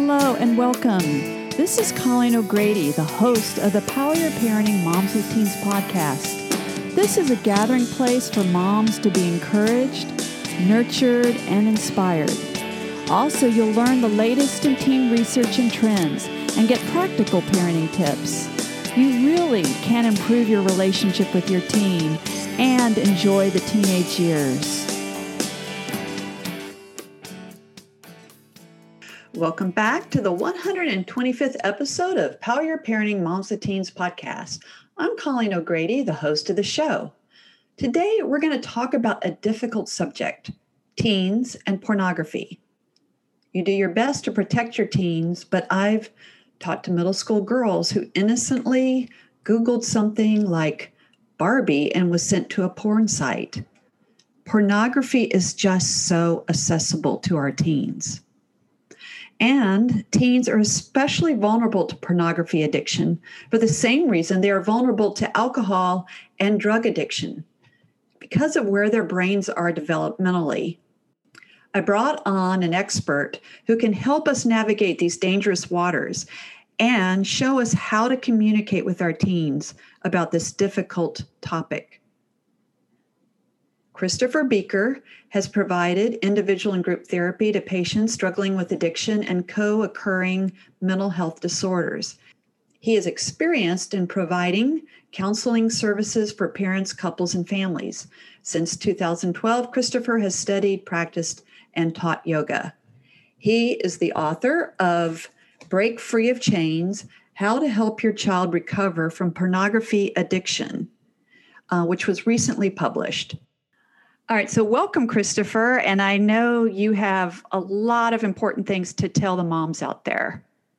Hello and welcome. This is Colleen O'Grady, the host of the Power Your Parenting Moms with Teens podcast. This is a gathering place for moms to be encouraged, nurtured, and inspired. Also, you'll learn the latest in teen research and trends and get practical parenting tips. You really can improve your relationship with your teen and enjoy the teenage years. Welcome back to the 125th episode of Power Your Parenting Moms with Teens podcast. I'm Colleen O'Grady, the host of the show. Today, we're going to talk about a difficult subject, teens and pornography. You do your best to protect your teens, but I've talked to middle school girls who innocently Googled something like Barbie and was sent to a porn site. Pornography is just so accessible to our teens. And teens are especially vulnerable to pornography addiction for the same reason they are vulnerable to alcohol and drug addiction, because of where their brains are developmentally. I brought on an expert who can help us navigate these dangerous waters and show us how to communicate with our teens about this difficult topic. Christopher Beaker has provided individual and group therapy to patients struggling with addiction and co-occurring mental health disorders. He is experienced in providing counseling services for parents, couples, and families. Since 2012, Christopher has studied, practiced, and taught yoga. He is the author of Break Free of Chains, How to Help Your Child Recover from Pornography Addiction, which was recently published. All right, so welcome, Christopher, and I know you have a lot of important things to tell the moms out there.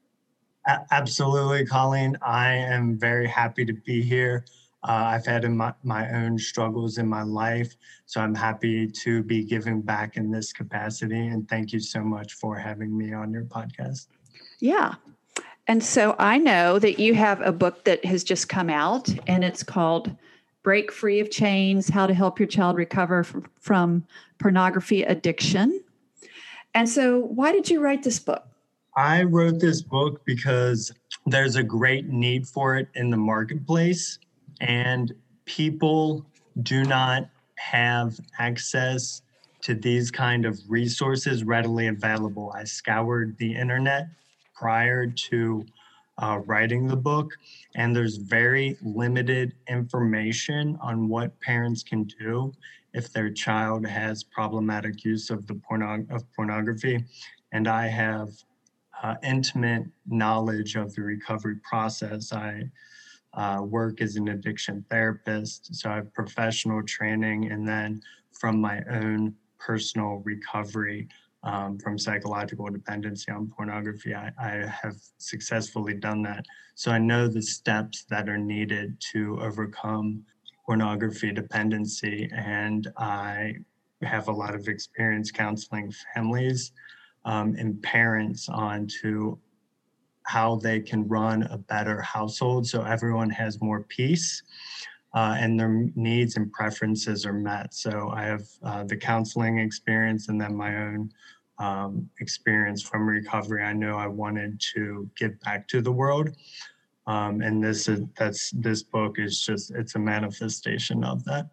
Absolutely, Colleen. I am very happy to be here. I've had my own struggles in my life, so I'm happy to be giving back in this capacity, and thank you so much for having me on your podcast. Yeah, and so I know that you have a book that has just come out, and it's called Break Free of Chains, How to Help Your Child Recover from Pornography Addiction. And so why did you write this book? I wrote this book because there's a great need for it in the marketplace, and people do not have access to these kind of resources readily available. I scoured the internet prior to writing the book, and there's very limited information on what parents can do if their child has problematic use of pornography. And I have intimate knowledge of the recovery process. I work as an addiction therapist, so I have professional training, and then from my own personal recovery from psychological dependency on pornography, I have successfully done that. So I know the steps that are needed to overcome pornography dependency, and I have a lot of experience counseling families and parents onto how they can run a better household so everyone has more peace and their needs and preferences are met. So I have the counseling experience and then my own experience from recovery. I know I wanted to give back to the world. And this book is just, it's a manifestation of that.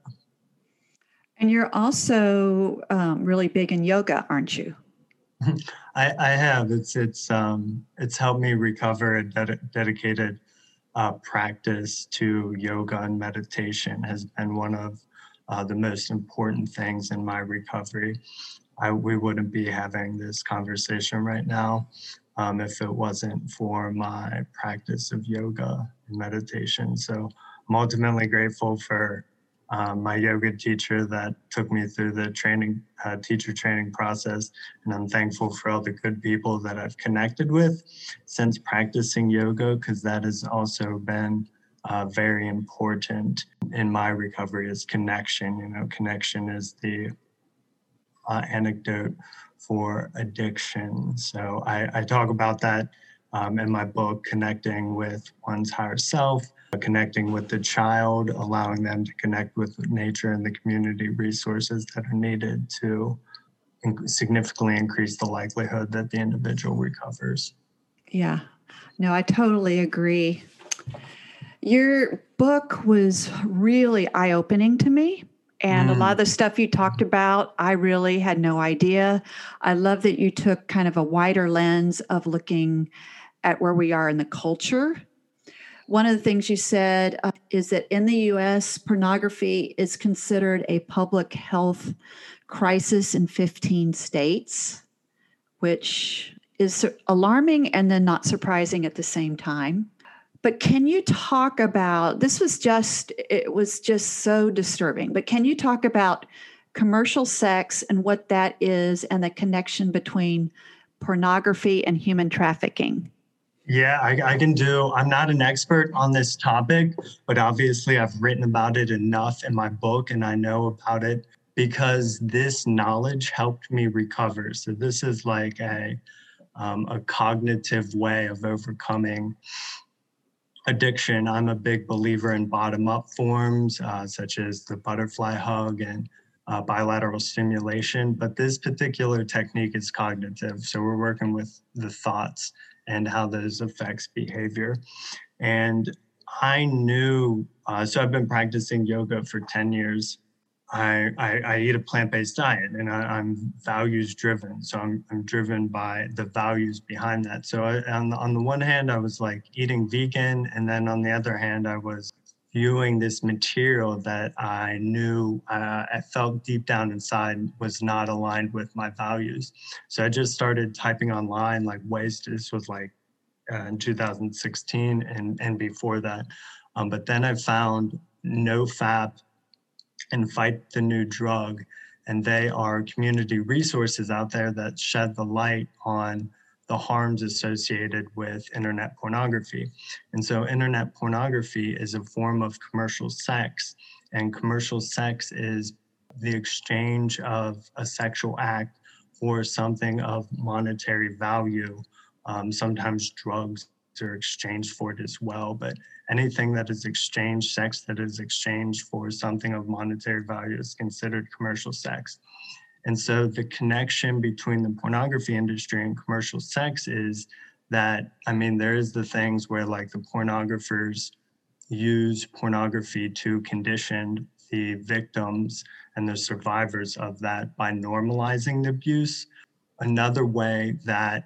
And you're also really big in yoga, aren't you? I have. It's helped me recover. A dedicated practice to yoga and meditation has been one of the most important things in my recovery. We wouldn't be having this conversation right now if it wasn't for my practice of yoga and meditation. So I'm ultimately grateful for my yoga teacher that took me through the teacher training process. And I'm thankful for all the good people that I've connected with since practicing yoga, because that has also been very important in my recovery is connection. Connection is the anecdote for addiction. So I talk about that in my book, connecting with one's higher self, connecting with the child, allowing them to connect with nature and the community resources that are needed to significantly increase the likelihood that the individual recovers. Yeah. No, I totally agree. Your book was really eye-opening to me. And a lot of Mm, the stuff you talked about, I really had no idea. I love that you took kind of a wider lens of looking at where we are in the culture. One of the things you said is that in the US, pornography is considered a public health crisis in 15 states, which is alarming and then not surprising at the same time. But can you talk about it was just so disturbing, but can you talk about commercial sex and what that is and the connection between pornography and human trafficking? yeah, I can do. I'm not an expert on this topic, but obviously I've written about it enough in my book and I know about it because this knowledge helped me recover. So this is like a cognitive way of overcoming addiction. I'm a big believer in bottom up forms, such as the butterfly hug and bilateral stimulation. But this particular technique is cognitive. So we're working with the thoughts and how those affects behavior. And I knew, so I've been practicing yoga for 10 years. I eat a plant-based diet and I'm values driven. So I'm driven by the values behind that. So on the one hand, I was like eating vegan. And then on the other hand, I was viewing this material that I knew I felt deep down inside was not aligned with my values. So I just started typing online like ways to, this was like in 2016 and before that. But then I found NoFap and Fight the New Drug. And they are community resources out there that shed the light on the harms associated with internet pornography. And so, internet pornography is a form of commercial sex, and commercial sex is the exchange of a sexual act for something of monetary value. Sometimes drugs are exchanged for it as well, but anything that is exchanged, sex that is exchanged for something of monetary value is considered commercial sex. And so the connection between the pornography industry and commercial sex is that, I mean, there's the things where like the pornographers use pornography to condition the victims and the survivors of that by normalizing the abuse. Another way that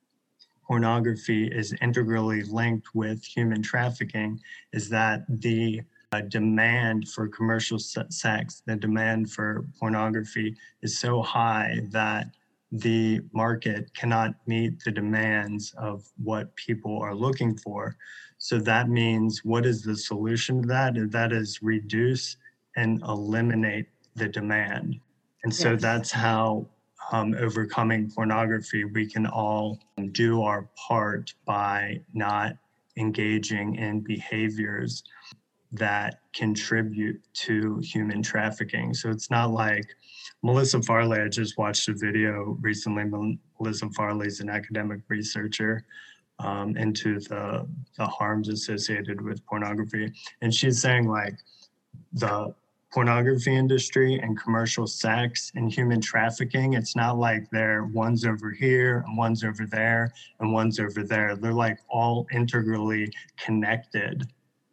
pornography is integrally linked with human trafficking is that the demand for commercial sex, the demand for pornography is so high that the market cannot meet the demands of what people are looking for. So that means, what is the solution to that? That is reduce and eliminate the demand. And so Yes. that's how overcoming pornography, we can all do our part by not engaging in behaviors that contribute to human trafficking. So it's not like Melissa Farley. I just watched a video recently. Melissa Farley is an academic researcher into the harms associated with pornography. And she's saying like the pornography industry and commercial sex and human trafficking, it's not like they're one's over here and one's over there and one's over there. They're like all integrally connected.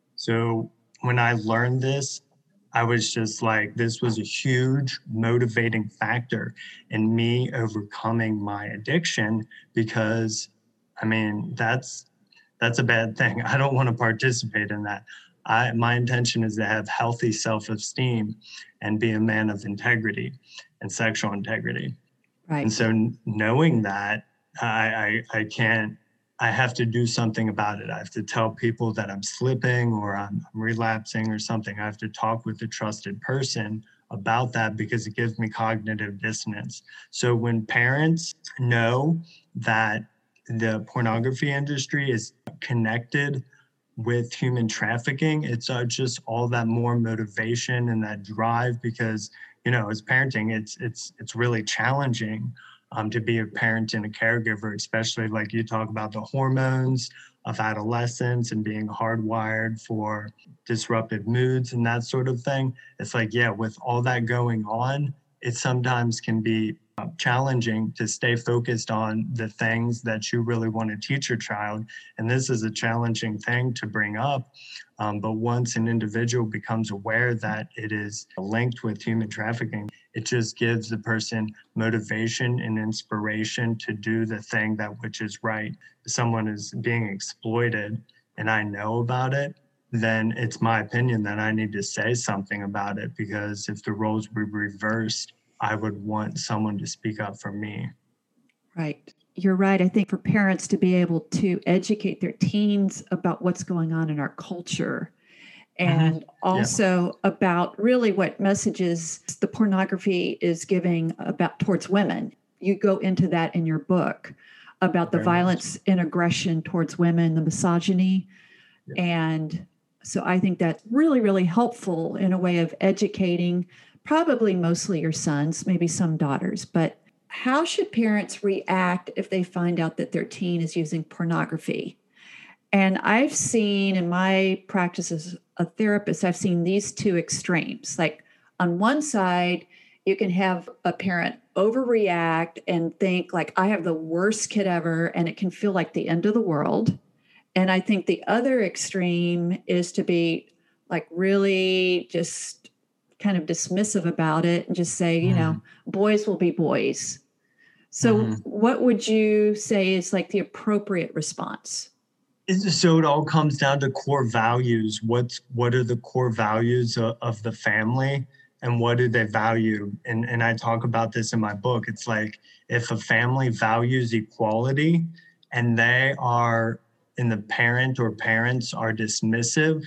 So when I learned this, I was just like, this was a huge motivating factor in me overcoming my addiction because, I mean, that's a bad thing. I don't want to participate in that. My intention is to have healthy self-esteem and be a man of integrity and sexual integrity. And Right. so knowing that, I can't, I have to do something about it. I have to tell people that I'm slipping or I'm relapsing or something. I have to talk with a trusted person about that because it gives me cognitive dissonance. So when parents know that the pornography industry is connected with human trafficking, it's just all that more motivation and that drive because, you know, as parenting, it's really challenging to be a parent and a caregiver, especially like you talk about the hormones of adolescence and being hardwired for disruptive moods and that sort of thing. It's like, yeah, with all that going on, it sometimes can be challenging to stay focused on the things that you really want to teach your child. And this is a challenging thing to bring up. But once an individual becomes aware that it is linked with human trafficking, it just gives the person motivation and inspiration to do the thing that which is right. If someone is being exploited and I know about it, then it's my opinion that I need to say something about it, because if the roles were reversed, I would want someone to speak up for me. Right. You're right. I think for parents to be able to educate their teens about what's going on in our culture, and also about really what messages the pornography is giving about towards women. You go into that in your book about the violence and aggression towards women, the misogyny. Yeah. And so I think that's really, really helpful in a way of educating probably mostly your sons, maybe some daughters. But how should parents react if they find out that their teen is using pornography? And I've seen in my practice as a therapist, I've seen these two extremes. Like on one side, you can have a parent overreact and think like, I have the worst kid ever, and it can feel like the end of the world. And I think the other extreme is to be like really just kind of dismissive about it and just say, you know, boys will be boys. So what would you say is like the appropriate response? So it all comes down to core values. What are the core values of the family, and what do they value? And I talk about this in my book. It's like if a family values equality and they are, and the parent or parents are dismissive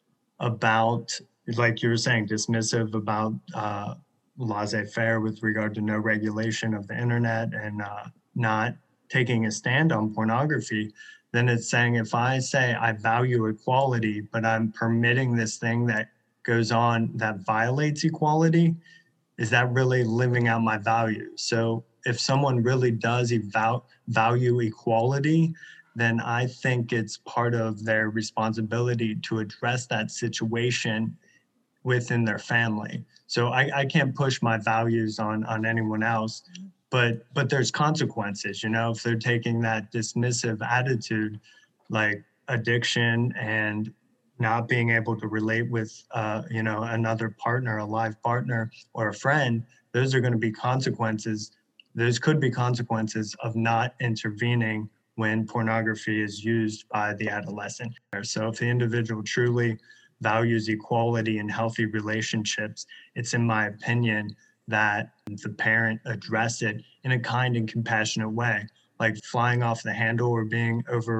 about, like you were saying, dismissive about laissez-faire with regard to no regulation of the internet and not taking a stand on pornography, then it's saying if I say I value equality, but I'm permitting this thing that goes on that violates equality, is that really living out my values? So if someone really does value equality, then I think it's part of their responsibility to address that situation within their family. So I can't push my values on anyone else, but there's consequences, you know, if they're taking that dismissive attitude, like addiction and not being able to relate with, you know, another partner, a live partner or a friend, those are going to be consequences. Those could be consequences of not intervening when pornography is used by the adolescent. So if the individual truly values equality and healthy relationships, it's in my opinion that the parent address it in a kind and compassionate way. Like flying off the handle or being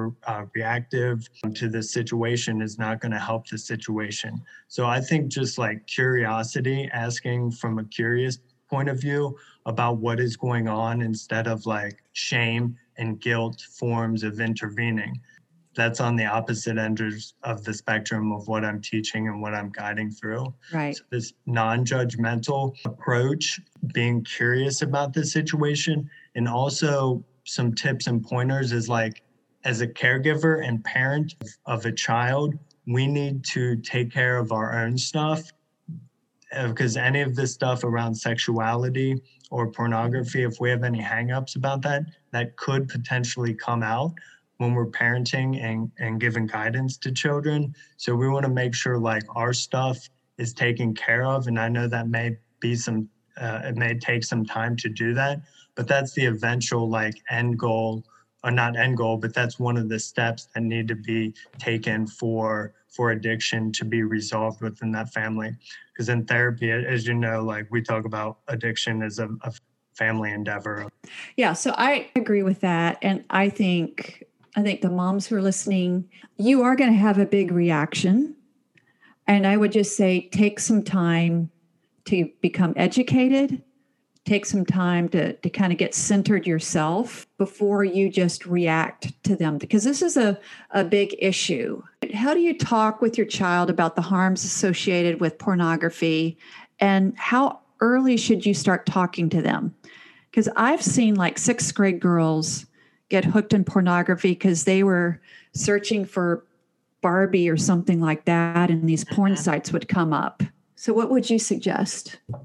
reactive to the situation is not going to help the situation. So I think just like curiosity, asking from a curious point of view about what is going on instead of like shame and guilt forms of intervening. That's on the opposite end of the spectrum of what I'm teaching and what I'm guiding through. Right. So this non-judgmental approach, being curious about the situation, and also some tips and pointers is like, as a caregiver and parent of a child, we need to take care of our own stuff, because any of this stuff around sexuality or pornography, if we have any hangups about that, that could potentially come out when we're parenting and giving guidance to children. So we want to make sure like our stuff is taken care of. And I know that may be it may take some time to do that, but that's the eventual like end goal, or not end goal, but that's one of the steps that need to be taken for addiction to be resolved within that family. Because in therapy, as you know, like we talk about addiction as a family endeavor. Yeah, so I agree with that. And I think the moms who are listening, you are going to have a big reaction. And I would just say, take some time to become educated, take some time to kind of get centered yourself before you just react to them, because this is a big issue. How do you talk with your child about the harms associated with pornography, and how early should you start talking to them? Because I've seen like 6th grade girls get hooked in pornography because they were searching for Barbie or something like that, and these porn sites would come up. So what would you suggest?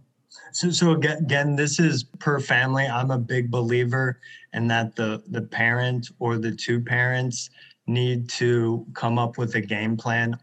So again, this is per family. I'm a big believer in that the parent or the two parents need to come up with a game plan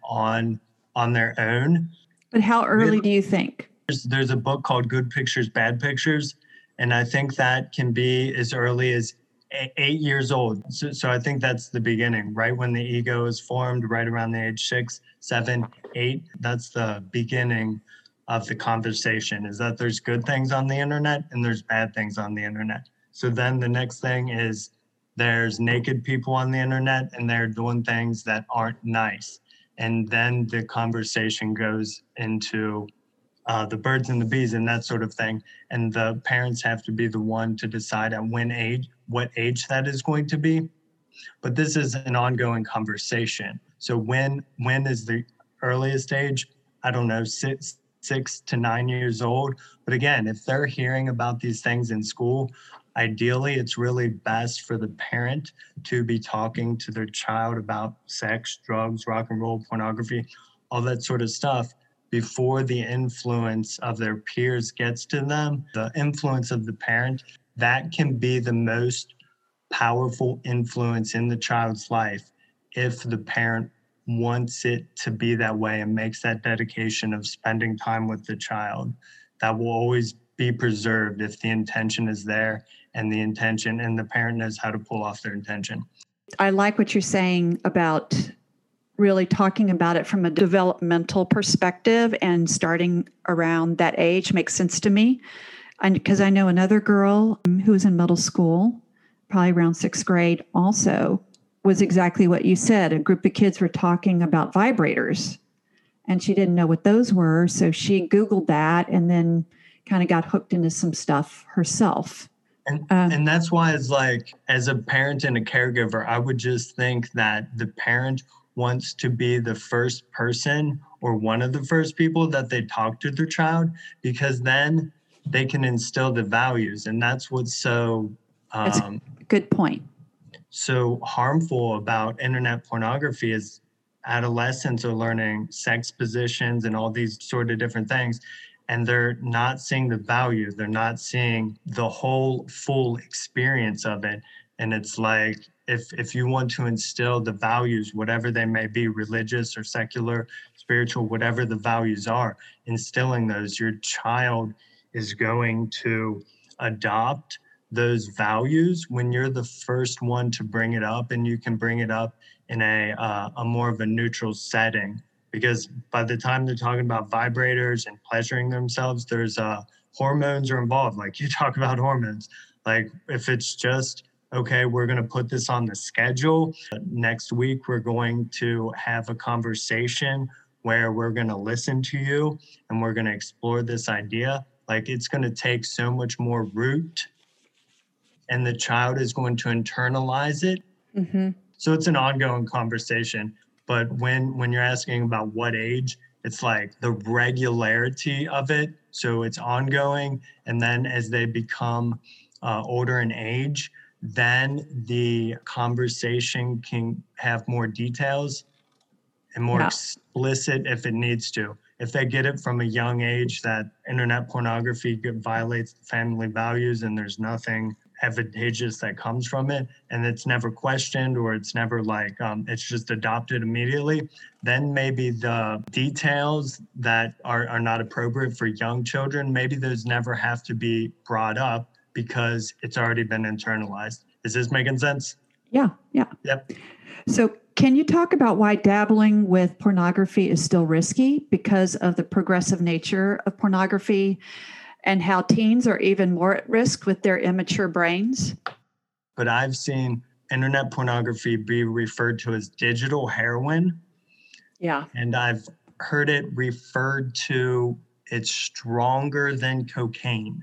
on their own. But how early do you think? There's a book called Good Pictures, Bad Pictures, and I think that can be as early as 8 years old. So I think that's the beginning, right when the ego is formed, right around the age 6, 7, 8. That's the beginning of the conversation, is that there's good things on the internet and there's bad things on the internet. So then the next thing is there's naked people on the internet and they're doing things that aren't nice. And then the conversation goes into the birds and the bees and that sort of thing. And the parents have to be the one to decide at what age that is going to be. But this is an ongoing conversation. So when is the earliest age? I don't know, 6 to 9 years old. But again, if they're hearing about these things in school, ideally, it's really best for the parent to be talking to their child about sex, drugs, rock and roll, pornography, all that sort of stuff before the influence of their peers gets to them. The influence of the parent, that can be the most powerful influence in the child's life if the parent wants it to be that way and makes that dedication of spending time with the child. That will always be preserved if the intention is there and the parent knows how to pull off their intention. I like what you're saying about really talking about it from a developmental perspective and starting around that age makes sense to me. And because I know another girl who was in middle school, probably around 6th grade, also was exactly what you said. A group of kids were talking about vibrators and she didn't know what those were. So she Googled that and then kind of got hooked into some stuff herself. And that's why it's like, as a parent and a caregiver, I would just think that the parent wants to be the first person or one of the first people that they talk to their child, because then they can instill the values. And that's what's so that's a good point. So harmful about internet pornography is adolescents are learning sex positions and all these sort of different things. And they're not seeing the value. They're not seeing the whole full experience of it. And it's like, if you want to instill the values, whatever they may be, religious or secular, spiritual, whatever the values are, instilling those, your child is going to adopt those values when you're the first one to bring it up, and you can bring it up in a more of a neutral setting. Because by the time they're talking about vibrators and pleasuring themselves, there's hormones are involved. Like you talk about hormones. Like if it's just, okay, we're going to put this on the schedule. Next week, we're going to have a conversation where we're going to listen to you and we're going to explore this idea. Like it's going to take so much more root and the child is going to internalize it. Mm-hmm. So it's an ongoing conversation. But when you're asking about what age, it's like the regularity of it. So it's ongoing. And then as they become older in age, then the conversation can have more details and more explicit if it needs to. If they get it from a young age that internet pornography violates the family values and there's nothing advantageous that comes from it, and it's never questioned or it's never like it's just adopted immediately, then maybe the details that are not appropriate for young children, maybe those never have to be brought up because it's already been internalized. Is this making sense? Yeah. Yep. So can you talk about why dabbling with pornography is still risky because of the progressive nature of pornography, and how teens are even more at risk with their immature brains? But I've seen internet pornography be referred to as digital heroin. Yeah. And I've heard it referred to, it's stronger than cocaine.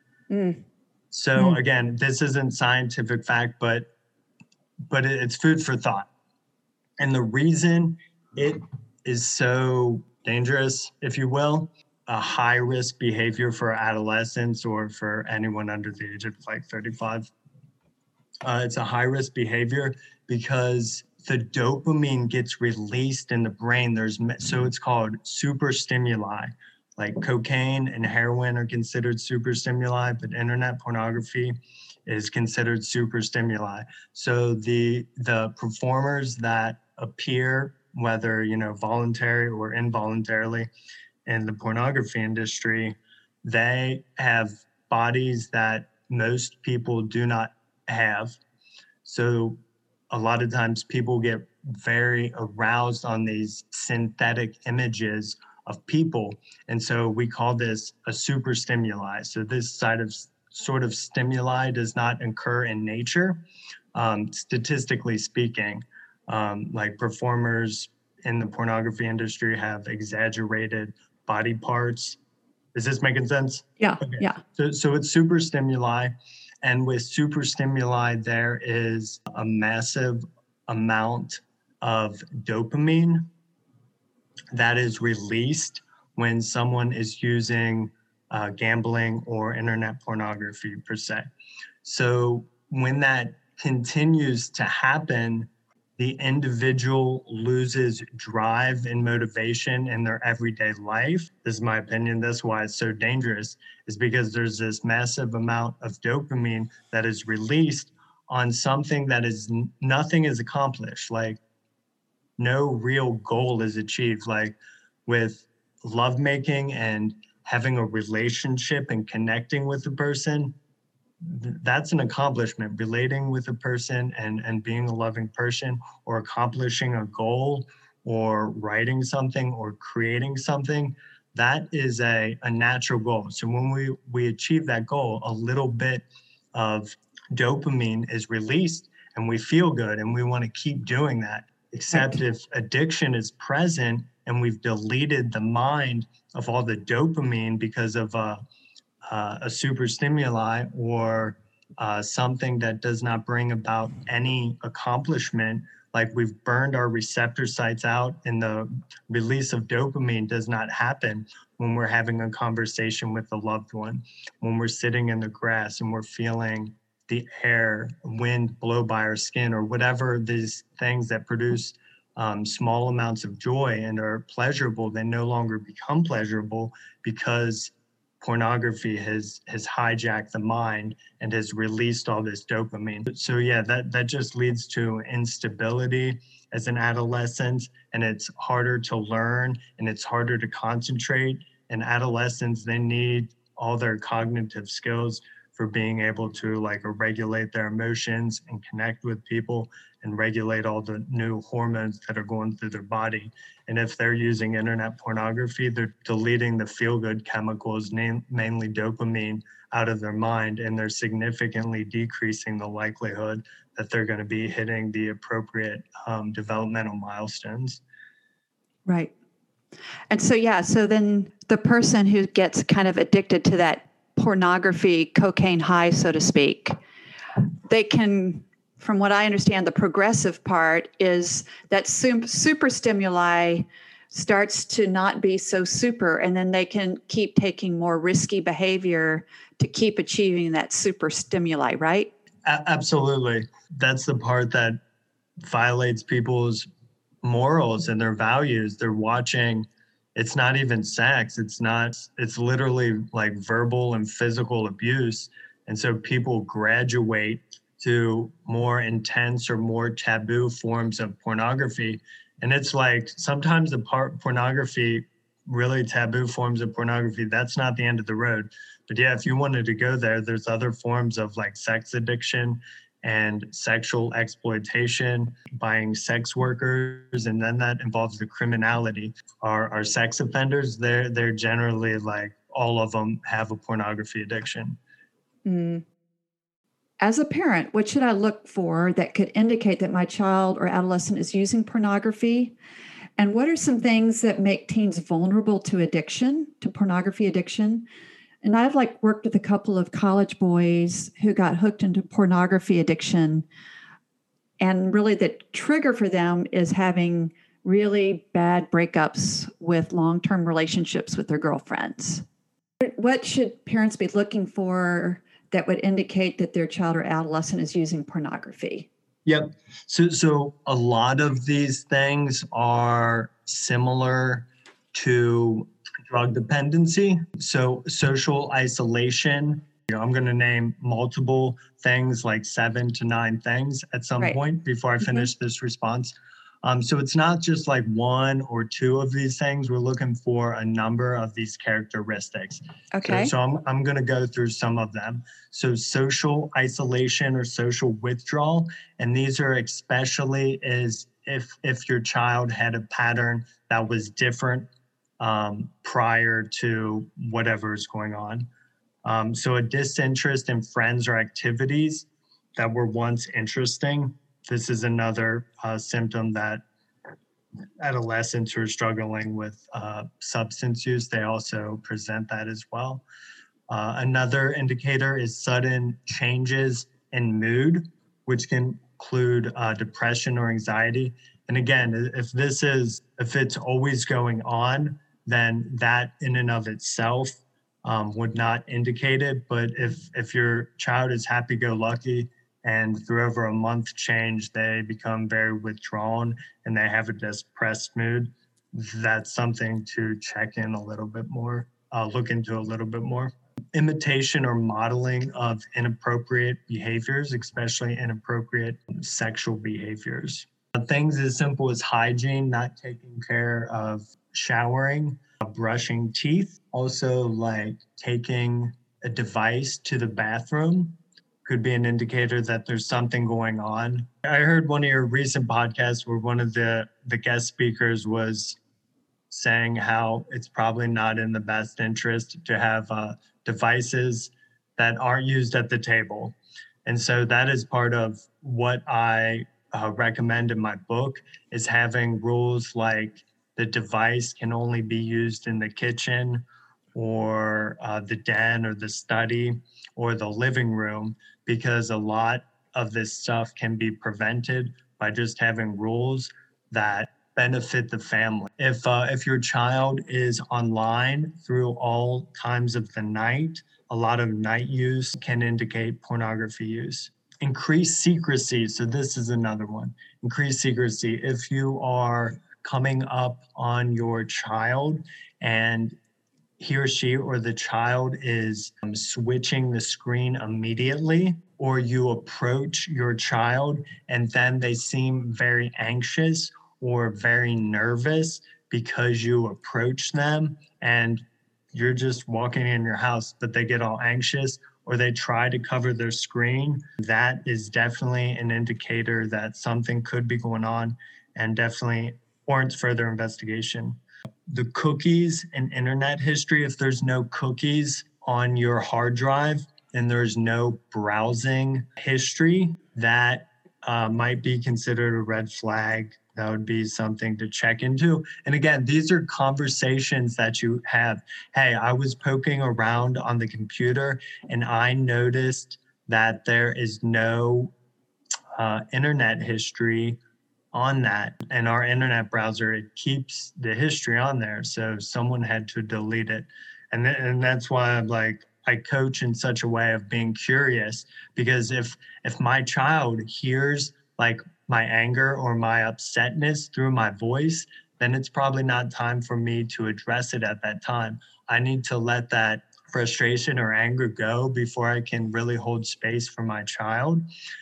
So again, this isn't scientific fact, but it's food for thought. And the reason it is so dangerous, if you will, a high risk behavior for adolescents or for anyone under the age of like 35. It's a high risk behavior because the dopamine gets released in the brain. So it's called super stimuli like cocaine and heroin are considered super stimuli, but internet pornography is considered super stimuli. So the performers that appear, whether voluntary or involuntarily, in the pornography industry, they have bodies that most people do not have. So a lot of times people get very aroused on these synthetic images of people. And so we call this a super stimuli. So this sort of stimuli does not occur in nature. Statistically speaking, like performers in the pornography industry have exaggerated body parts. Is this making sense? Yeah. Okay. Yeah. So it's super stimuli. And with super stimuli, there is a massive amount of dopamine that is released when someone is using gambling or internet pornography per se. So when that continues to happen, the individual loses drive and motivation in their everyday life. This is my opinion. That's why it's so dangerous, is because there's this massive amount of dopamine that is released on something that is nothing is accomplished. Like no real goal is achieved. Like with lovemaking and having a relationship and connecting with a person, that's an accomplishment. Relating with a person and being a loving person, or accomplishing a goal, or writing something, or creating something, that is a natural goal. So when we achieve that goal, a little bit of dopamine is released and we feel good and we want to keep doing that. Except if addiction is present and we've deleted the mind of all the dopamine because of a super stimuli, or something that does not bring about any accomplishment, like we've burned our receptor sites out and the release of dopamine does not happen when we're having a conversation with a loved one, when we're sitting in the grass and we're feeling the air, wind blow by our skin, or whatever these things that produce small amounts of joy and are pleasurable, they no longer become pleasurable because pornography has hijacked the mind and has released all this dopamine. So yeah, that just leads to instability as an adolescent, and it's harder to learn and it's harder to concentrate. And adolescents, they need all their cognitive skills for being able to like regulate their emotions and connect with people and regulate all the new hormones that are going through their body. And if they're using internet pornography, they're deleting the feel-good chemicals, mainly dopamine, out of their mind, and they're significantly decreasing the likelihood that they're going to be hitting the appropriate developmental milestones. Right. And so, yeah, so then the person who gets kind of addicted to that pornography cocaine high, so to speak, they can, from what I understand, the progressive part is that super stimuli starts to not be so super, and then they can keep taking more risky behavior to keep achieving that super stimuli, right? Absolutely. That's the part that violates people's morals and their values. They're watching, it's not even sex. It's literally like verbal and physical abuse. And so people graduate to more intense or more taboo forms of pornography. And it's like sometimes the pornography, really taboo forms of pornography, that's not the end of the road. But yeah, if you wanted to go there, there's other forms of like sex addiction and sexual exploitation, buying sex workers, and then that involves the criminality. Our sex offenders, they're generally like all of them have a pornography addiction. Mm. As a parent, what should I look for that could indicate that my child or adolescent is using pornography? And what are some things that make teens vulnerable to addiction, to pornography addiction? And I've worked with a couple of college boys who got hooked into pornography addiction. And really the trigger for them is having really bad breakups with long-term relationships with their girlfriends. What should parents be looking for that would indicate that their child or adolescent is using pornography? Yep. So a lot of these things are similar to drug dependency. So social isolation, I'm going to name multiple things, like 7 to 9 things at some point before I finish this response. So it's not just like 1 or 2 of these things. We're looking for a number of these characteristics. Okay. So I'm going to go through some of them. So social isolation or social withdrawal, and these are especially is if your child had a pattern that was different prior to whatever is going on. So a disinterest in friends or activities that were once interesting. This is another symptom that adolescents who are struggling with substance use, they also present that as well. Another indicator is sudden changes in mood, which can include depression or anxiety. And again, if it's always going on, then that in and of itself would not indicate it. But if your child is happy-go-lucky and through over a month change, they become very withdrawn and they have a depressed mood, that's something to check in a little bit more, look into a little bit more. Imitation or modeling of inappropriate behaviors, especially inappropriate sexual behaviors. Things as simple as hygiene, not taking care of showering, brushing teeth. Also, like taking a device to the bathroom could be an indicator that there's something going on. I heard one of your recent podcasts where one of the guest speakers was saying how it's probably not in the best interest to have devices that aren't used at the table. And so that is part of what I recommend in my book, is having rules like the device can only be used in the kitchen or the den or the study or the living room, because a lot of this stuff can be prevented by just having rules that benefit the family. If your child is online through all times of the night, a lot of night use can indicate pornography use. Increased secrecy. So this is another one. Increased secrecy. If you are coming up on your child and he or she or the child is switching the screen immediately, or you approach your child and then they seem very anxious or very nervous because you approach them and you're just walking in your house, but they get all anxious or they try to cover their screen, that is definitely an indicator that something could be going on and definitely warrants further investigation. The cookies and internet history, if there's no cookies on your hard drive and there's no browsing history, that might be considered a red flag. That would be something to check into. And again, these are conversations that you have. Hey, I was poking around on the computer and I noticed that there is no internet history on that. And our internet browser, it keeps the history on there. So someone had to delete it. And that's why I'm like, I coach in such a way of being curious, because if my child hears like my anger or my upsetness through my voice, then it's probably not time for me to address it at that time. I need to let that frustration or anger go before I can really hold space for my child,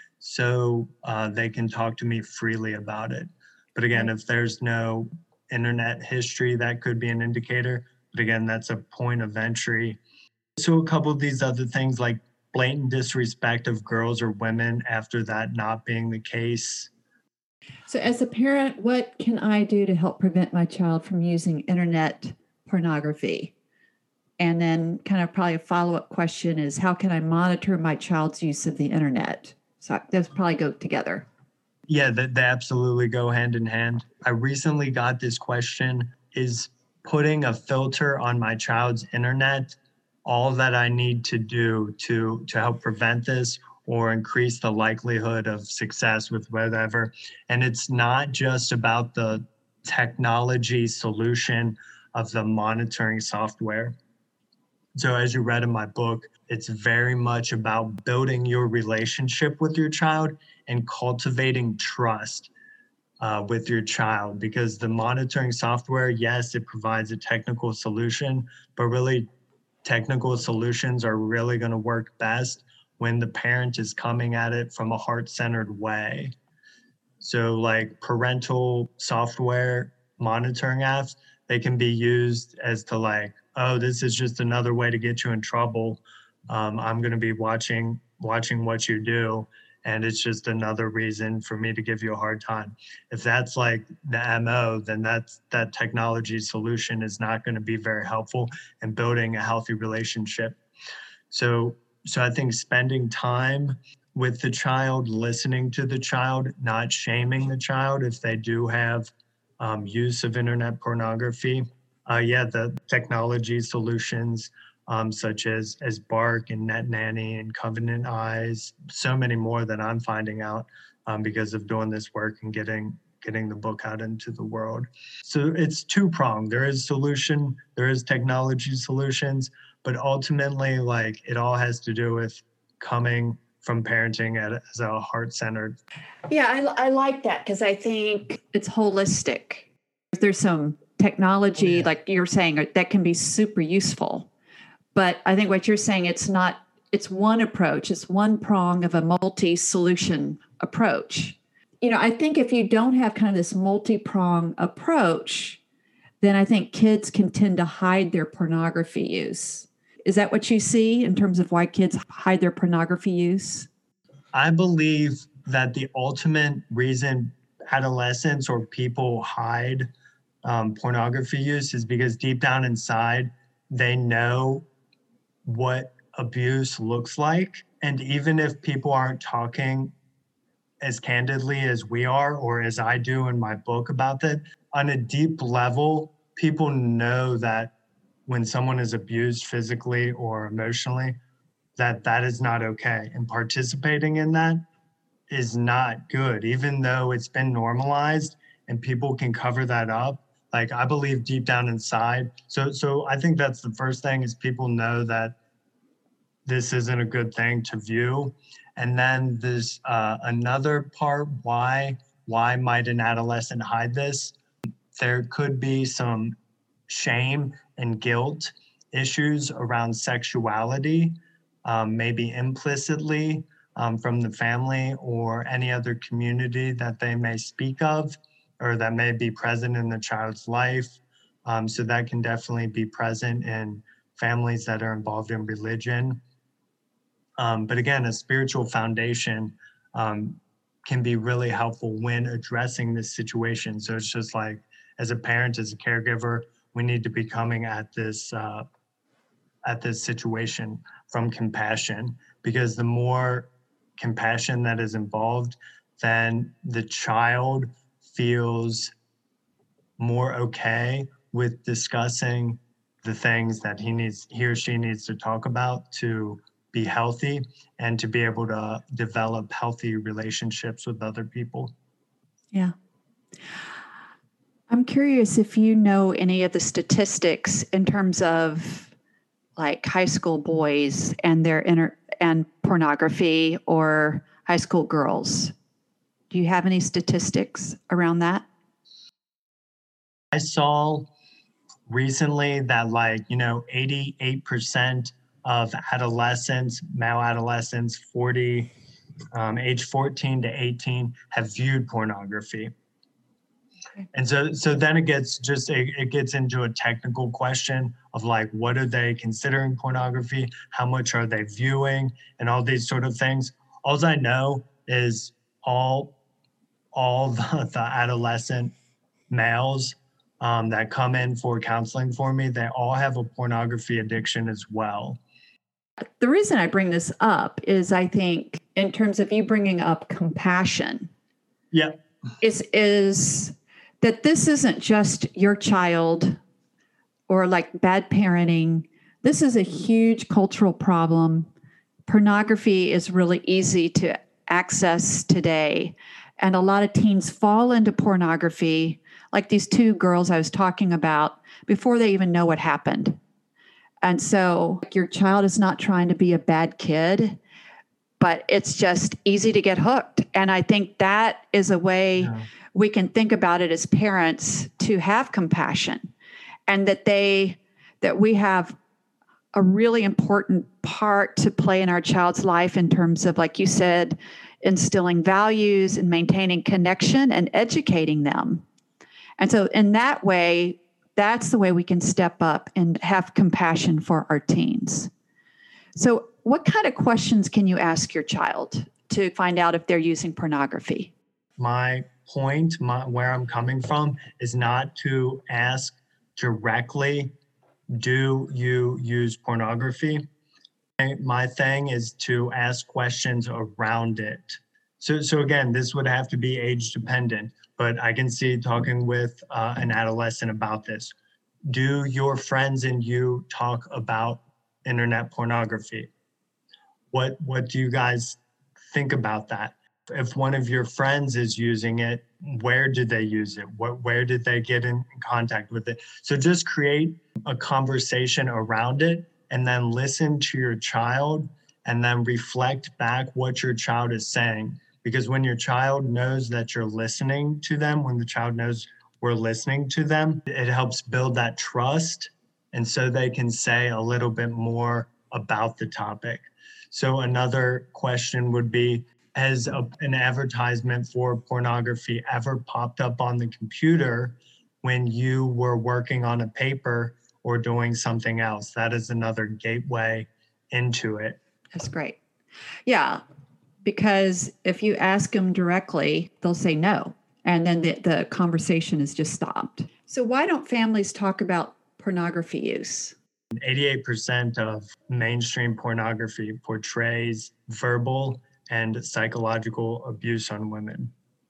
so they can talk to me freely about it. But again, if there's no internet history, that could be an indicator. But again, that's a point of entry. So a couple of these other things, like blatant disrespect of girls or women after that not being the case. So as a parent, what can I do to help prevent my child from using internet pornography? And then kind of probably a follow-up question is, how can I monitor my child's use of the internet? So those probably go together. Yeah, they absolutely go hand in hand. I recently got this question: is putting a filter on my child's internet all that I need to do to help prevent this or increase the likelihood of success with whatever? And it's not just about the technology solution of the monitoring software. So as you read in my book, it's very much about building your relationship with your child and cultivating trust. with your child, because the monitoring software, yes, it provides a technical solution, but really technical solutions are really going to work best when the parent is coming at it from a heart-centered way. So like parental software monitoring apps, they can be used as to like, oh, this is just another way to get you in trouble. I'm going to be watching what you do, and it's just another reason for me to give you a hard time. If that's like the MO, then that technology solution is not going to be very helpful in building a healthy relationship. So I think spending time with the child, listening to the child, not shaming the child if they do have use of internet pornography. The technology solutions such as Bark and Net Nanny and Covenant Eyes, so many more that I'm finding out because of doing this work and getting the book out into the world. So it's two-pronged. There is solution, there is technology solutions, but ultimately, like, it all has to do with coming from parenting as a heart-centered. Yeah, I like that because I think it's holistic. There's some technology, like you're saying, that can be super useful. But I think what you're saying, it's one approach, it's one prong of a multi-solution approach. I think if you don't have kind of this multi-prong approach, then I think kids can tend to hide their pornography use. Is that what you see in terms of why kids hide their pornography use? I believe that the ultimate reason adolescents or people hide pornography use is because deep down inside, they know what abuse looks like. And even if people aren't talking as candidly as we are, or as I do in my book about that, on a deep level, people know that when someone is abused physically or emotionally, that is not okay. And participating in that is not good, even though it's been normalized and people can cover that up. Like, I believe deep down inside. So I think that's the first thing, is people know that this isn't a good thing to view. And then there's another part, why might an adolescent hide this? There could be some shame and guilt issues around sexuality, maybe implicitly from the family or any other community that they may speak of or that may be present in the child's life. So that can definitely be present in families that are involved in religion. But again, a spiritual foundation can be really helpful when addressing this situation. So it's just like, as a parent, as a caregiver, we need to be coming at this situation from compassion, because the more compassion that is involved, then the child feels more okay with discussing the things that he or she needs to talk about to be healthy and to be able to develop healthy relationships with other people. Yeah. I'm curious if you know any of the statistics in terms of like high school boys and their and pornography, or high school girls. Do you have any statistics around that? I saw recently that 88% of adolescents, male adolescents, age 14 to 18, have viewed pornography. And so then it gets into a technical question of like, what are they considering pornography? How much are they viewing? And all these sort of things. All I know is all the adolescent males that come in for counseling for me, they all have a pornography addiction as well. The reason I bring this up is I think in terms of you bringing up compassion. Yeah. Is that this isn't just your child or like bad parenting. This is a huge cultural problem. Pornography is really easy to access today. And a lot of teens fall into pornography, like these two girls I was talking about, before they even know what happened. And so your child is not trying to be a bad kid, but it's just easy to get hooked. And I think that is a way we can think about it as parents, to have compassion, and that we have a really important part to play in our child's life in terms of, like you said, instilling values and maintaining connection and educating them. And so in that way, that's the way we can step up and have compassion for our teens. So what kind of questions can you ask your child to find out if they're using pornography? My point, where I'm coming from, is not to ask directly, do you use pornography? My thing is to ask questions around it. So again, this would have to be age dependent, but I can see talking with an adolescent about this. Do your friends and you talk about internet pornography? What do you guys think about that? If one of your friends is using it, where did they use it? Where did they get in contact with it? So just create a conversation around it, and then listen to your child, and then reflect back what your child is saying. Because when your child knows that you're listening to them, when the child knows we're listening to them, it helps build that trust. And so they can say a little bit more about the topic. So another question would be, has an advertisement for pornography ever popped up on the computer when you were working on a paper or doing something else? That is another gateway into it. That's great. Yeah, because if you ask them directly, they'll say no. And then the conversation is just stopped. So why don't families talk about pornography use? 88% of mainstream pornography portrays verbal and psychological abuse on women.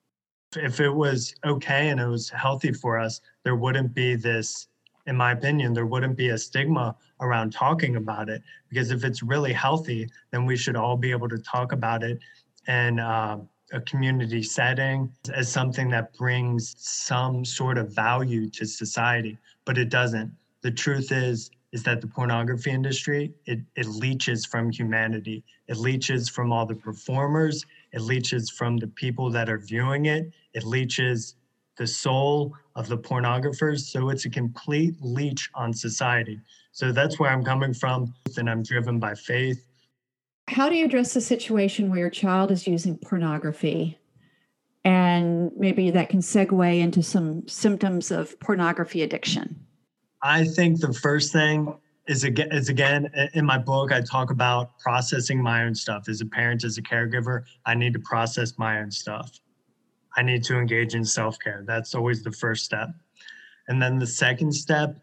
If it was okay and it was healthy for us, there wouldn't be this, in my opinion, there wouldn't be a stigma around talking about it. Because if it's really healthy, then we should all be able to talk about it in a community setting as something that brings some sort of value to society. But it doesn't. The truth is that the pornography industry, it leeches from humanity. It leeches from all the performers. It leeches from the people that are viewing it. It leeches the soul of the pornographers. So it's a complete leech on society. So that's where I'm coming from, and I'm driven by faith. How do you address the situation where your child is using pornography, and maybe that can segue into some symptoms of pornography addiction? I think the first thing is again, in my book, I talk about processing my own stuff. As a parent, as a caregiver, I need to process my own stuff. I need to engage in self-care. That's always the first step. And then the second step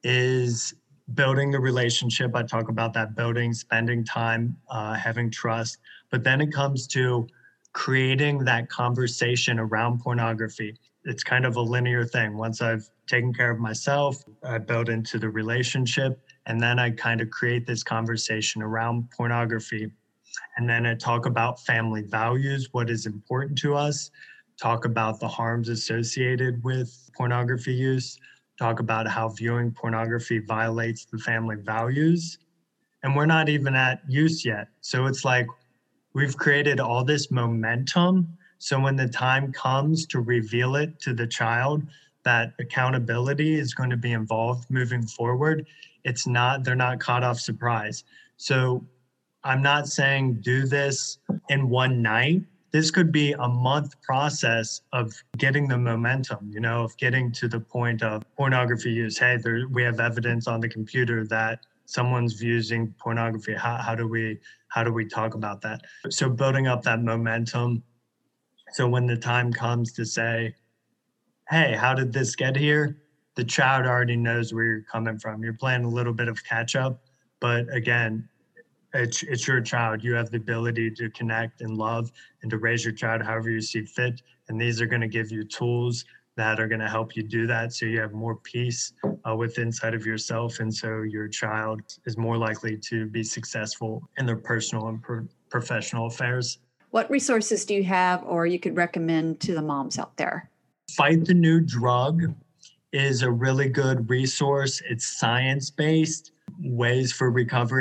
is building the relationship. I talk about that, building, spending time, having trust. But then it comes to creating that conversation around pornography. It's kind of a linear thing. Once I've taken care of myself, I build into the relationship, and then I kind of create this conversation around pornography. And then I talk about family values, what is important to us, talk about the harms associated with pornography use, talk about how viewing pornography violates the family values. And we're not even at use yet. So it's like we've created all this momentum. So when the time comes to reveal it to the child, that accountability is going to be involved moving forward, they're not caught off surprise. So I'm not saying do this in one night. This could be a month process of getting the momentum, of getting to the point of pornography use. Hey, we have evidence on the computer that someone's using pornography. How do we talk about that? So building up that momentum. So when the time comes to say, hey, how did this get here? The child already knows where you're coming from. You're playing a little bit of catch up, but again, it's your child. You have the ability to connect and love and to raise your child however you see fit. And these are going to give you tools that are going to help you do that, so you have more peace with inside of yourself. And so your child is more likely to be successful in their personal and professional affairs. What resources do you have or you could recommend to the moms out there? Fight the New Drug is a really good resource. It's science-based, ways for recovery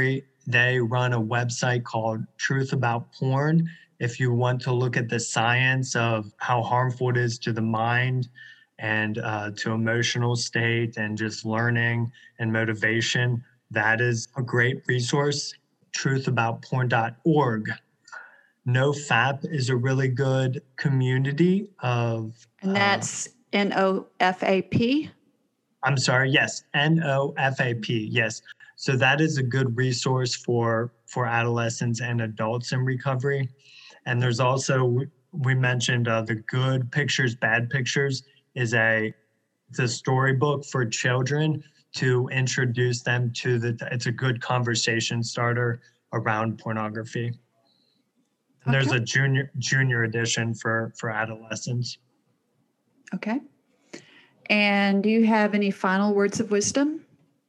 They run a website called Truth About Porn. If you want to look at the science of how harmful it is to the mind and to emotional state and just learning and motivation, that is a great resource. Truthaboutporn.org. NoFap is a really good community of. And that's NOFAP? I'm sorry, yes, NOFAP, yes. So that is a good resource for adolescents and adults in recovery. And there's also, we mentioned the Good Pictures, Bad Pictures is it's a storybook for children to introduce them to it's a good conversation starter around pornography. And there's a junior edition for adolescents. Okay. And do you have any final words of wisdom?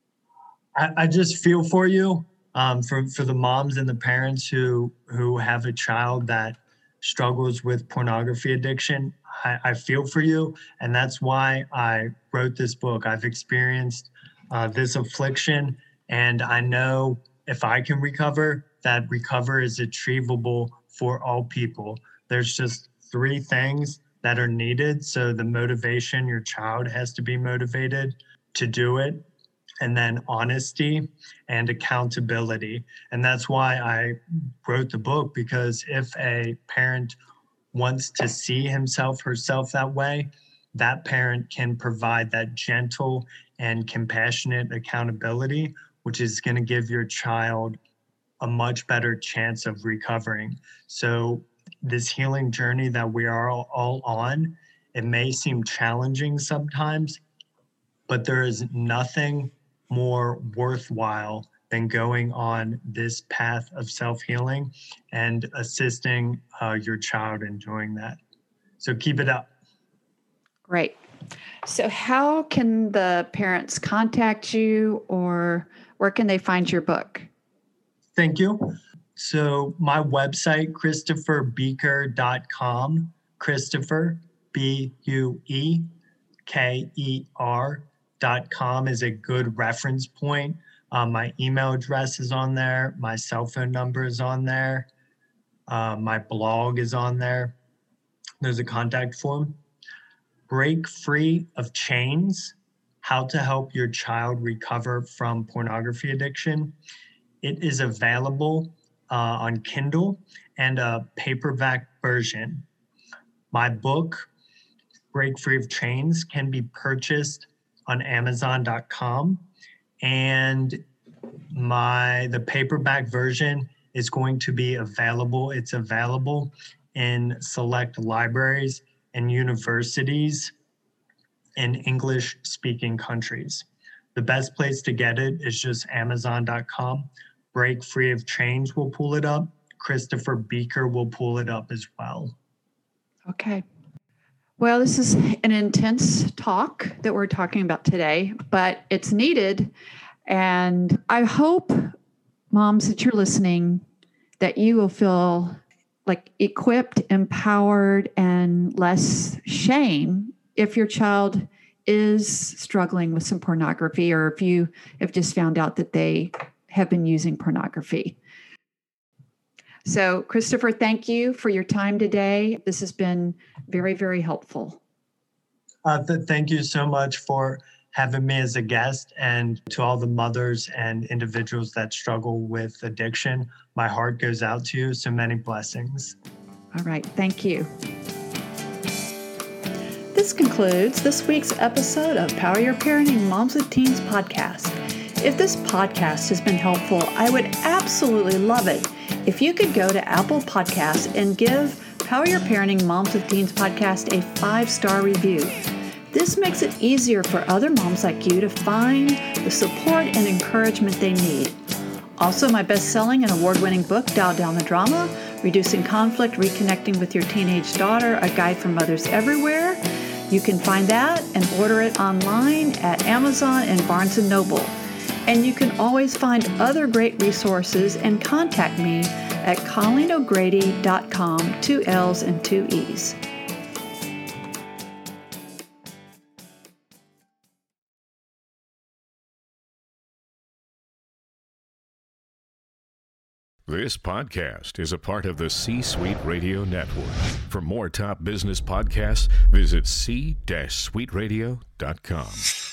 I just feel for you, for the moms and the parents who have a child that struggles with pornography addiction. I feel for you, and that's why I wrote this book. I've experienced this affliction, and I know if I can recover, that recover is achievable for all people. There's just 3 things that are needed. So the motivation, your child has to be motivated to do it, and then honesty and accountability. And that's why I wrote the book, because if a parent wants to see himself, herself that way, that parent can provide that gentle and compassionate accountability, which is going to give your child a much better chance of recovering. So this healing journey that we are all on, it may seem challenging sometimes, but there is nothing more worthwhile than going on this path of self-healing and assisting your child in doing that. So keep it up. Great. So how can the parents contact you, or where can they find your book? Thank you. So my website, ChristopherBeaker.com, Christopher, BUEKER.com is a good reference point. My email address is on there. My cell phone number is on there. My blog is on there. There's a contact form. Break Free of Chains, How to Help Your Child Recover from Pornography Addiction. It is available on Kindle and a paperback version. My book, Break Free of Chains, can be purchased on Amazon.com, and the paperback version is going to be available. It's available in select libraries and universities in English-speaking countries. The best place to get it is just Amazon.com. Break Free of Chains will pull it up. Christopher Beaker will pull it up as well. Okay. Well, this is an intense talk that we're talking about today, but it's needed. And I hope, moms, that you're listening, that you will feel like equipped, empowered, and less shame if your child is struggling with some pornography, or if you have just found out that they have been using pornography. So, Christopher, thank you for your time today. This has been very, very helpful. Thank you so much for having me as a guest, and to all the mothers and individuals that struggle with addiction. My heart goes out to you. So many blessings. All right. Thank you. This concludes this week's episode of Power Your Parenting Moms with Teens podcast. If this podcast has been helpful, I would absolutely love it if you could go to Apple Podcasts and give Power Your Parenting Moms with Teens podcast a 5-star review. This makes it easier for other moms like you to find the support and encouragement they need. Also, my best-selling and award-winning book, Dial Down the Drama, Reducing Conflict, Reconnecting with Your Teenage Daughter, A Guide for Mothers Everywhere. You can find that and order it online at Amazon and Barnes & Noble. And you can always find other great resources and contact me at ColleenO'Grady.com, 2 L's and 2 E's. This podcast is a part of the C-Suite Radio Network. For more top business podcasts, visit c-suiteradio.com.